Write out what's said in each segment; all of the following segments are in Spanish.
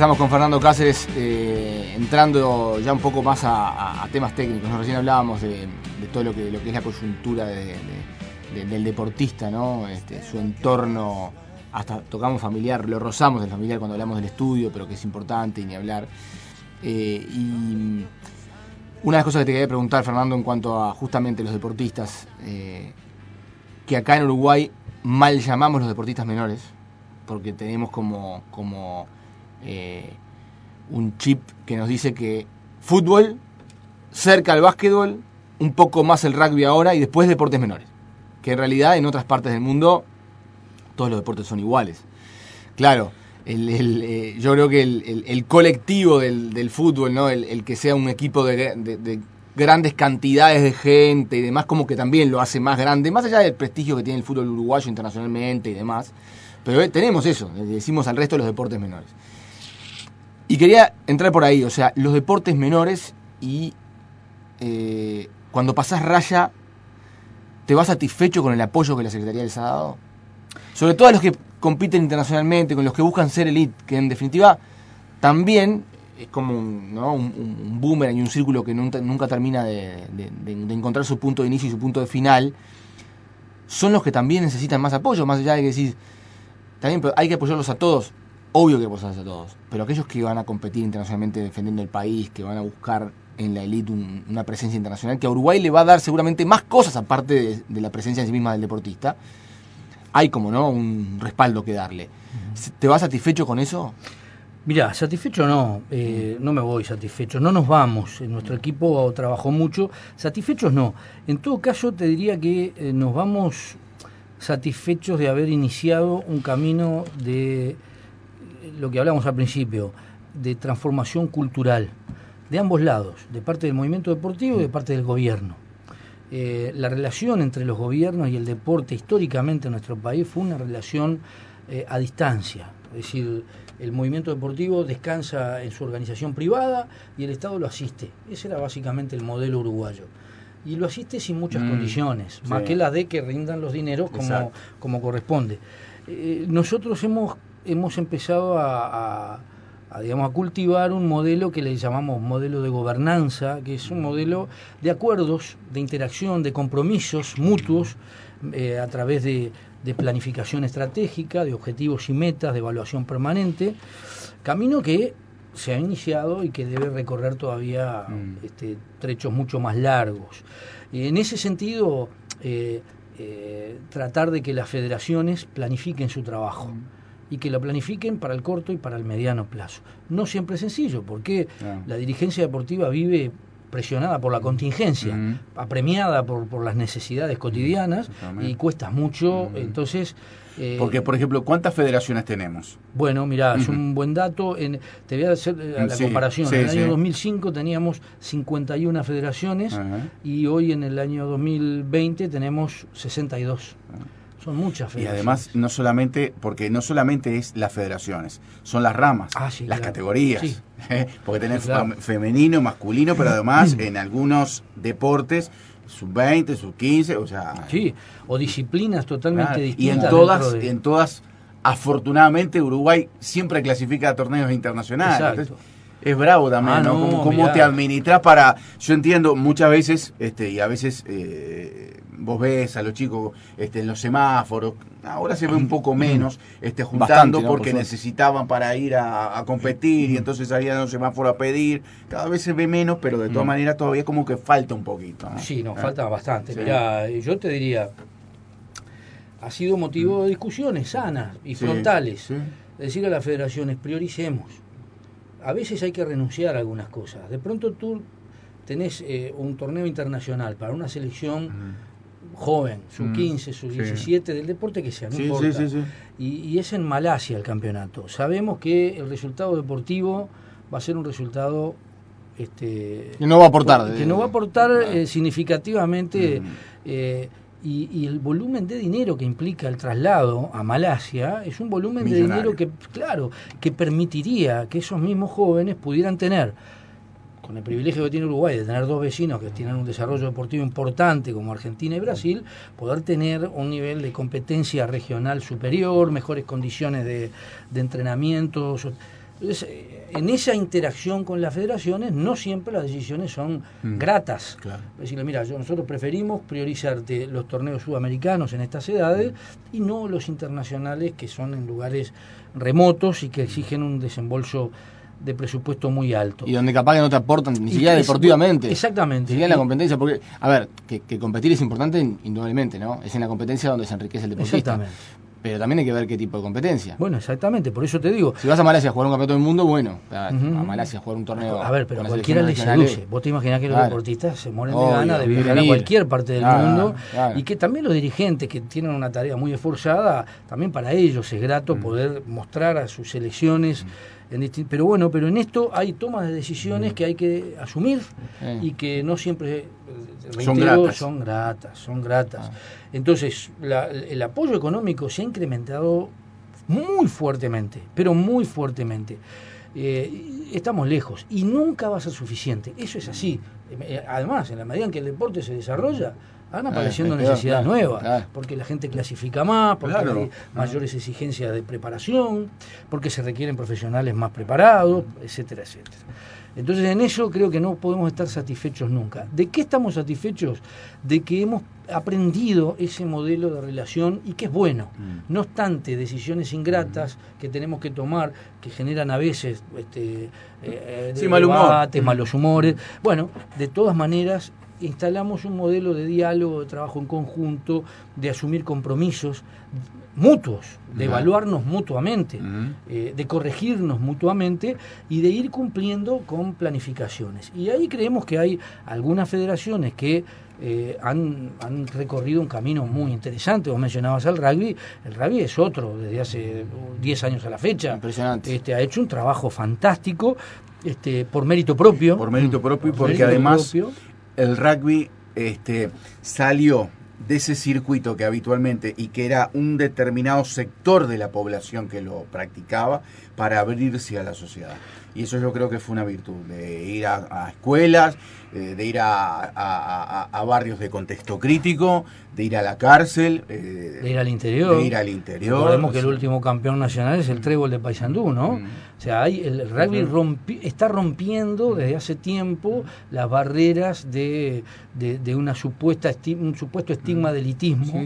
Estamos con Fernando Cáceres, entrando ya un poco más a temas técnicos, ¿no? Recién hablábamos de todo lo que es la coyuntura del deportista, ¿no? Su entorno, hasta tocamos familiar, lo rozamos el familiar cuando hablamos del estudio, pero que es importante y ni hablar. Y una de las cosas que te quería preguntar, Fernando, en cuanto a justamente los deportistas, que acá en Uruguay mal llamamos los deportistas menores, porque tenemos como un chip que nos dice que fútbol, cerca al básquetbol, un poco más el rugby ahora y después deportes menores. Que en realidad en otras partes del mundo todos los deportes son iguales. Claro, yo creo que el colectivo del fútbol, ¿no? El que sea un equipo de grandes cantidades de gente y demás, como que también lo hace más grande, más allá del prestigio que tiene el fútbol uruguayo internacionalmente y demás. Pero tenemos eso, le decimos al resto de los deportes menores. Y quería entrar por ahí, o sea, los deportes menores y cuando pasás raya, ¿te vas satisfecho con el apoyo que la Secretaría les ha dado? Sobre todo a los que compiten internacionalmente, con los que buscan ser elite, que en definitiva también es como un boomerang y un círculo que nunca termina de encontrar su punto de inicio y su punto de final, son los que también necesitan más apoyo, más allá de que decís, también hay que apoyarlos a todos. Obvio que apoyarlos a todos, pero aquellos que van a competir internacionalmente defendiendo el país, que van a buscar en la elite una presencia internacional, que a Uruguay le va a dar seguramente más cosas aparte de la presencia en sí misma del deportista, hay como un respaldo que darle. ¿Te vas satisfecho con eso? Mirá, satisfecho no, no me voy satisfecho, no nos vamos, nuestro equipo trabajó mucho, satisfechos no. En todo caso te diría que nos vamos satisfechos de haber iniciado un camino de lo que hablamos al principio, de transformación cultural, de ambos lados, de parte del movimiento deportivo y de parte del gobierno. La relación entre los gobiernos y el deporte históricamente en nuestro país fue una relación a distancia, es decir, el movimiento deportivo descansa en su organización privada y el Estado lo asiste. Ese era básicamente el modelo uruguayo. Y lo asiste sin muchas condiciones, sí, más que las de que rindan los dineros como corresponde. Nosotros hemos empezado a cultivar un modelo que le llamamos modelo de gobernanza, que es un modelo de acuerdos, de interacción, de compromisos mutuos a través de planificación estratégica, de objetivos y metas, de evaluación permanente, camino que se ha iniciado y que debe recorrer todavía trechos mucho más largos. En ese sentido, tratar de que las federaciones planifiquen su trabajo y que lo planifiquen para el corto y para el mediano plazo. No siempre es sencillo, porque la dirigencia deportiva vive presionada por la contingencia, apremiada por las necesidades cotidianas y cuesta mucho, entonces... Porque, por ejemplo, ¿cuántas federaciones tenemos? Bueno, mirá, es un buen dato. Te voy a hacer la comparación. En el año 2005 teníamos 51 federaciones y hoy en el año 2020 tenemos 62. Son muchas federaciones. Y además, no solamente es las federaciones, son las ramas, las categorías. Sí. Porque tenés femenino, masculino, pero además en algunos deportes sub-20, sub-15, o sea... Sí, o disciplinas totalmente distintas. Y en todas, afortunadamente, Uruguay siempre clasifica a torneos internacionales. Entonces, es bravo también, ¿no? ¿Cómo te administras para...? Yo entiendo muchas veces, y a veces vos ves a los chicos en los semáforos, ahora se ve un poco menos, juntando bastante, porque necesitaban para ir a competir y entonces salían a los semáforos a pedir. Cada vez se ve menos, pero de todas maneras todavía como que falta un poquito, ¿no? Sí, nos falta bastante. Sí. Mirá, yo te diría, ha sido motivo de discusiones sanas y frontales. Sí. Decir a las federaciones, prioricemos. A veces hay que renunciar a algunas cosas. De pronto tú tenés un torneo internacional para una selección joven, sub-15, sub-17, del deporte que sea, no importa. Y es en Malasia el campeonato. Sabemos que el resultado deportivo va a ser un resultado... que no va a aportar. Que no va a aportar significativamente... Y el volumen de dinero que implica el traslado a Malasia es un volumen de dinero que permitiría que esos mismos jóvenes pudieran tener, con el privilegio que tiene Uruguay de tener dos vecinos que tienen un desarrollo deportivo importante como Argentina y Brasil, poder tener un nivel de competencia regional superior, mejores condiciones de entrenamiento. Entonces, en esa interacción con las federaciones no siempre las decisiones son gratas. Claro. Decirle, mira, nosotros preferimos priorizarte los torneos sudamericanos en estas edades y no los internacionales que son en lugares remotos y que exigen un desembolso de presupuesto muy alto. Y donde capaz que no te aportan ni siquiera deportivamente. Exactamente. Ni siquiera en la competencia, porque, a ver, que competir es importante indudablemente, ¿no? Es en la competencia donde se enriquece el deportista. Exactamente. Pero también hay que ver qué tipo de competencia. Bueno, exactamente, por eso te digo. Si vas a Malasia a jugar un campeonato del mundo, bueno, a Malasia a jugar un torneo. A ver, pero a cualquiera le seduce. Vos te imaginás que los deportistas se mueren de ganas de viajar a cualquier parte del mundo. Y que también los dirigentes que tienen una tarea muy esforzada, también para ellos es grato poder mostrar a sus selecciones. Pero en esto hay tomas de decisiones que hay que asumir y que no siempre, reitero, son gratas. Entonces, el apoyo económico se ha incrementado muy fuertemente, pero muy fuertemente. Estamos lejos y nunca va a ser suficiente. Eso es así. Además, en la medida en que el deporte se desarrolla, van apareciendo necesidades nuevas, porque la gente clasifica más, porque hay mayores exigencias de preparación, porque se requieren profesionales más preparados, etcétera, etcétera. Entonces, en eso creo que no podemos estar satisfechos nunca. ¿De qué estamos satisfechos? De que hemos aprendido ese modelo de relación y que es bueno. No obstante, decisiones ingratas que tenemos que tomar, que generan a veces debates, malos humores. Bueno, de todas maneras, instalamos un modelo de diálogo, de trabajo en conjunto, de asumir compromisos mutuos, de evaluarnos mutuamente, de corregirnos mutuamente y de ir cumpliendo con planificaciones. Y ahí creemos que hay algunas federaciones que han recorrido un camino muy interesante. Vos mencionabas al rugby. El rugby es otro, desde hace 10 años a la fecha. Impresionante. Ha hecho un trabajo fantástico, por mérito propio. Por mérito propio y porque además el rugby salió de ese circuito que habitualmente y que era un determinado sector de la población que lo practicaba para abrirse a la sociedad. Y eso yo creo que fue una virtud, de ir a escuelas, de ir a barrios de contexto crítico, de ir a la cárcel, de ir al interior. Recordemos que el último campeón nacional es el Trébol de Paysandú, ¿no? O sea, el rugby está rompiendo desde hace tiempo las barreras de un supuesto estigma de elitismo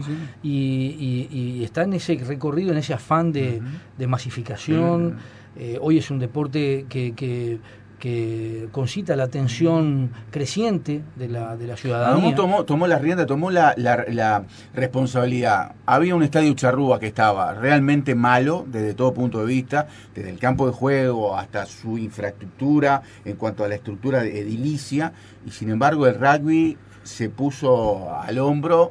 y está en ese recorrido, en ese afán de masificación. Hoy es un deporte que concita la atención creciente de la ciudadanía. Tomó la rienda, tomó la responsabilidad. Había un estadio Charrúa que estaba realmente malo desde todo punto de vista, desde el campo de juego hasta su infraestructura, en cuanto a la estructura edilicia, y sin embargo el rugby se puso al hombro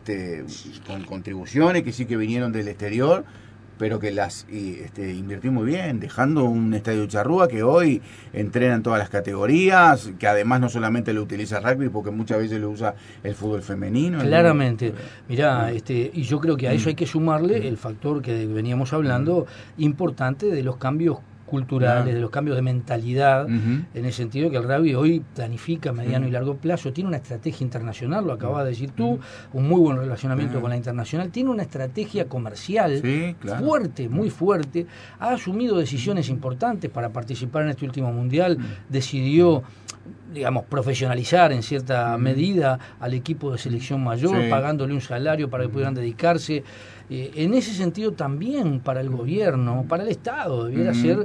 con contribuciones que sí que vinieron del exterior, pero que las invirtió muy bien, dejando un estadio Charrúa que hoy entrenan todas las categorías, que además no solamente lo utiliza el rugby, porque muchas veces lo usa el fútbol femenino. Claramente. Mirá, y yo creo que a eso hay que sumarle el factor que veníamos hablando, importante de los cambios culturales, de los cambios de mentalidad, en el sentido que el rugby hoy planifica a mediano y largo plazo, tiene una estrategia internacional, lo acabas de decir tú, un muy buen relacionamiento con la internacional, tiene una estrategia comercial fuerte, muy fuerte, ha asumido decisiones importantes para participar en este último mundial, decidió, digamos, profesionalizar en cierta medida al equipo de selección mayor, pagándole un salario para que pudieran dedicarse. En ese sentido también para el gobierno, para el Estado, debiera ser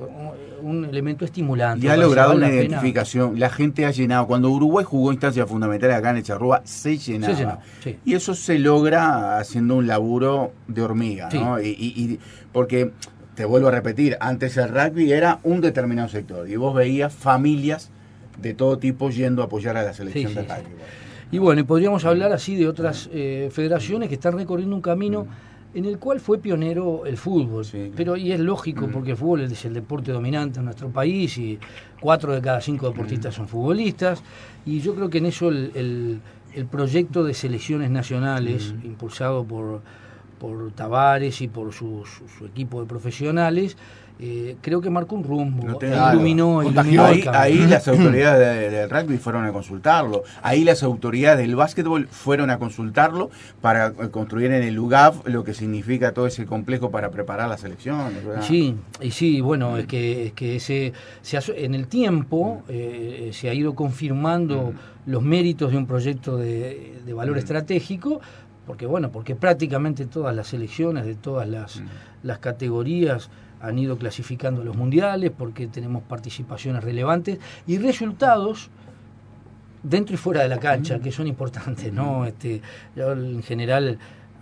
un elemento estimulante. Y ha logrado una identificación. La gente ha llenado. Cuando Uruguay jugó instancias fundamentales acá en el Charrúa, se llenaba. Y eso se logra haciendo un laburo de hormiga, ¿no? Y porque, te vuelvo a repetir, antes el rugby era un determinado sector y vos veías familias de todo tipo yendo a apoyar a la selección de rugby. Y bueno, y podríamos hablar así de otras federaciones que están recorriendo un camino en el cual fue pionero el fútbol. Pero y es lógico, porque el fútbol es el deporte dominante en nuestro país y 4 de cada 5 deportistas son futbolistas. Y yo creo que en eso el proyecto de selecciones nacionales, impulsado por Tavares y por su equipo de profesionales, creo que marcó un rumbo, iluminó ahí las autoridades del rugby fueron a consultarlo, ahí las autoridades del básquetbol fueron a consultarlo para construir en el UGAF lo que significa todo ese complejo para preparar las elecciones, ¿verdad? Sí, bueno, es que en el tiempo se ha ido confirmando los méritos de un proyecto de valor estratégico, porque prácticamente todas las selecciones de todas las categorías han ido clasificando los mundiales, porque tenemos participaciones relevantes y resultados dentro y fuera de la cancha, que son importantes, ¿no? Yo en general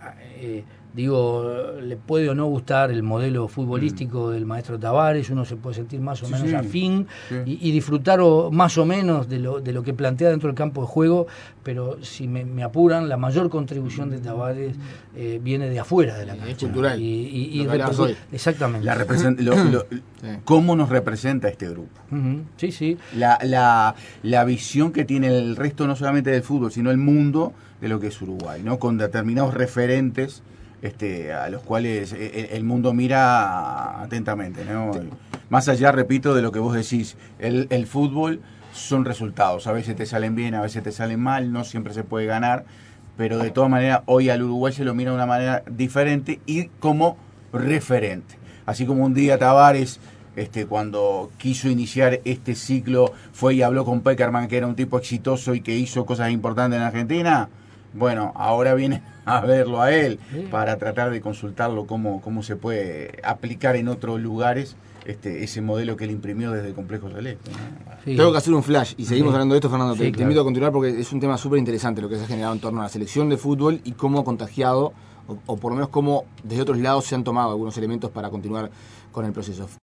le puede o no gustar el modelo futbolístico del maestro Tavares, uno se puede sentir más o menos afín y disfrutar más o menos de lo que plantea dentro del campo de juego, pero si me apuran, la mayor contribución de Tavares viene de afuera de la cancha. Es cultural. Exactamente. ¿Cómo nos representa este grupo? Sí. La visión que tiene el resto, no solamente del fútbol, sino el mundo de lo que es Uruguay, ¿no? Con determinados referentes a los cuales el mundo mira atentamente, ¿no? Más allá, repito, de lo que vos decís, el fútbol son resultados, a veces te salen bien, a veces te salen mal, no siempre se puede ganar, pero de todas maneras hoy al Uruguay se lo mira de una manera diferente y como referente. Así como un día Tavares, cuando quiso iniciar este ciclo, fue y habló con Peckerman, que era un tipo exitoso y que hizo cosas importantes en Argentina. Bueno, ahora viene a verlo a él para tratar de consultarlo cómo se puede aplicar en otros lugares ese modelo que él imprimió desde el Complejo Celeste, ¿no? Tengo que hacer un flash y seguimos hablando de esto, Fernando. Te invito a continuar porque es un tema súper interesante lo que se ha generado en torno a la selección de fútbol y cómo ha contagiado, o por lo menos cómo desde otros lados se han tomado algunos elementos para continuar con el proceso.